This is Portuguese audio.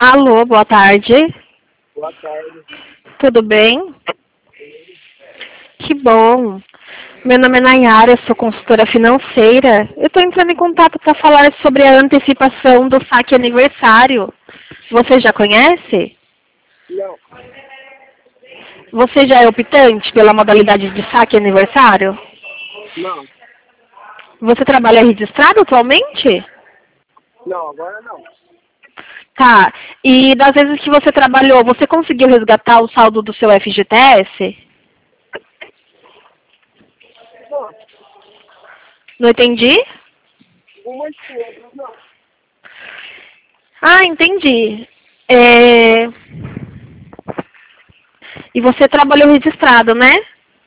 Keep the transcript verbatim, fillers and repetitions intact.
Alô, boa tarde. Boa tarde. Tudo bem? Que bom. Meu nome é Nayara, eu sou consultora financeira. Eu estou entrando em contato para falar sobre a antecipação do saque aniversário. Você já conhece? Não, Você já é optante pela modalidade de saque aniversário? não, Você trabalha registrado atualmente? não, agora não. Tá. E das vezes que você trabalhou, você conseguiu resgatar o saldo do seu F G T S? Não, Não entendi? umas sim, outras não. Ah, entendi. É... E você trabalhou registrado, né?